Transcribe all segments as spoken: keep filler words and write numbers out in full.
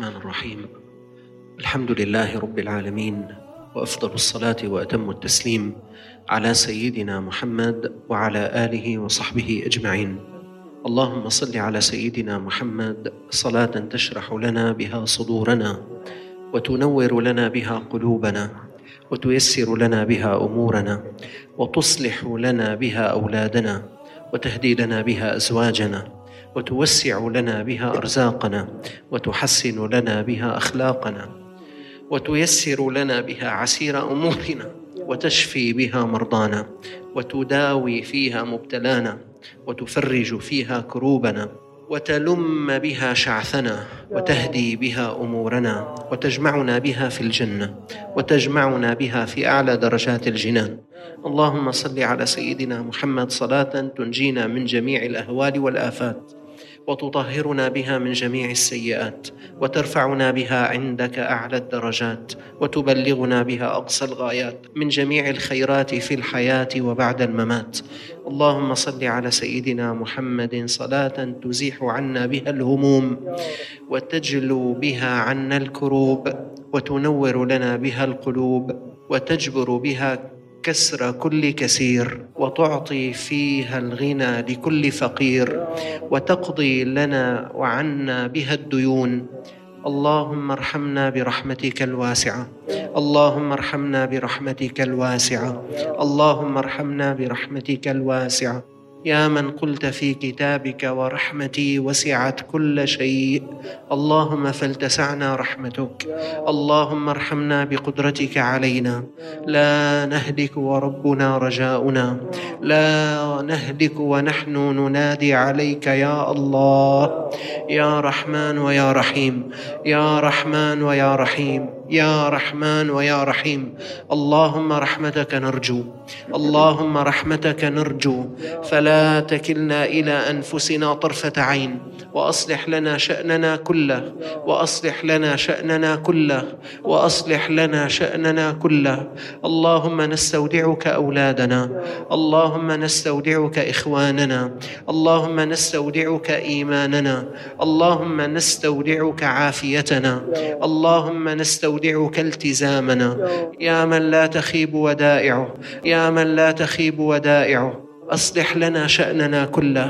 الرحمن الرحيم. الحمد لله رب العالمين، وأفضل الصلاة وأتم التسليم على سيدنا محمد وعلى آله وصحبه أجمعين. اللهم صل على سيدنا محمد صلاة تشرح لنا بها صدورنا، وتنور لنا بها قلوبنا، وتيسر لنا بها أمورنا، وتصلح لنا بها أولادنا، وتهدي لنا بها أزواجنا، وتوسع لنا بها أرزاقنا، وتحسن لنا بها أخلاقنا، وتيسر لنا بها عسير أمورنا، وتشفي بها مرضانا، وتداوي فيها مبتلانا، وتفرج فيها كروبنا، وتلم بها شعثنا، وتهدي بها أمورنا، وتجمعنا بها في الجنة، وتجمعنا بها في أعلى درجات الجنان. اللهم صل على سيدنا محمد صلاة تنجينا من جميع الأهوال والآفات، وتطهرنا بها من جميع السيئات، وترفعنا بها عندك أعلى الدرجات، وتبلغنا بها أقصى الغايات من جميع الخيرات في الحياة وبعد الممات. اللهم صل على سيدنا محمد صلاة تزيح عنا بها الهموم، وتجلو بها عنا الكروب، وتنور لنا بها القلوب، وتجبر بها كسر كل كسير، وتعطي فيها الغنى لكل فقير، وتقضي لنا وعنا بها الديون. اللهم ارحمنا برحمتك الواسعة، اللهم ارحمنا برحمتك الواسعة، اللهم ارحمنا برحمتك الواسعة. يا من قلت في كتابك ورحمتي وسعت كل شيء، اللهم فلتسعنا رحمتك. اللهم ارحمنا بقدرتك علينا، لا نهلك وربنا رجاؤنا، لا نهلك ونحن ننادي عليك يا الله. يا رحمن ويا رحيم، يا رحمن ويا رحيم، يا رحمن ويا رحيم. اللهم رحمتك نرجو، اللهم رحمتك نرجو، فلا تكلنا إلى أنفسنا طرفة عين، وأصلح لنا شأننا كله، وأصلح لنا شأننا كله، وأصلح لنا شأننا كله. اللهم نستودعك أولادنا، اللهم نستودعك إخواننا، اللهم نستودعك إيماننا، اللهم نستودعك عافيتنا، اللهم نستودعك التزامنا. يا من لا تخيب ودائعه، يا من لا تخيب ودائعه، أصلح لنا شأننا كله.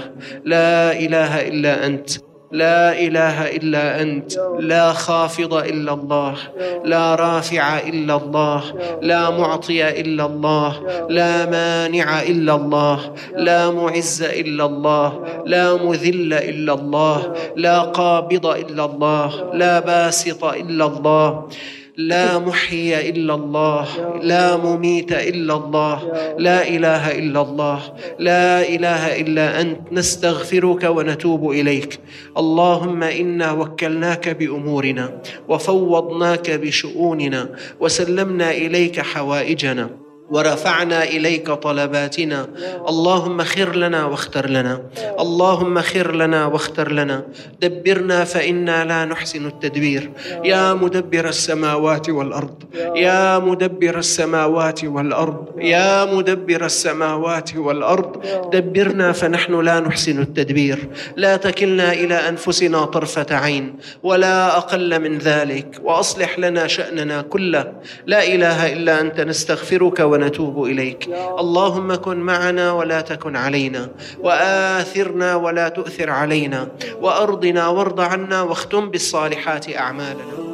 لا إله إلا أنت، لا إله إلا أنت، لا خافض إلا الله، لا رافع إلا الله، لا معطي إلا الله، لا مانع إلا الله، لا معز إلا الله، لا مذل إلا الله، لا قابض إلا الله، لا باسط إلا الله، لا محيي إلا الله، لا مميت إلا الله، لا إله إلا الله، لا إله إلا أنت. نستغفرك ونتوب إليك. اللهم إنا وكلناك بأمورنا، وفوضناك بشؤوننا، وسلمنا إليك حوائجنا، ورفعنا إليك طلباتنا. اللهم خر لنا واختر لنا، اللهم خر لنا واختر لنا. دبرنا فإنا لا نحسن التدبير. يا مدبر السماوات والأرض، يا مدبر السماوات والأرض، يا مدبر السماوات والأرض، دبرنا فنحن لا نحسن التدبير. لا تكلنا إلى أنفسنا طرفة عين ولا أقل من ذلك، وأصلح لنا شأننا كله. لا إله إلا أنت، نستغفرك ونتوب إليك. اللهم كن معنا ولا تكن علينا، وآثرنا ولا تؤثر علينا، وأرضنا وارض عنا، واختم بالصالحات أعمالنا.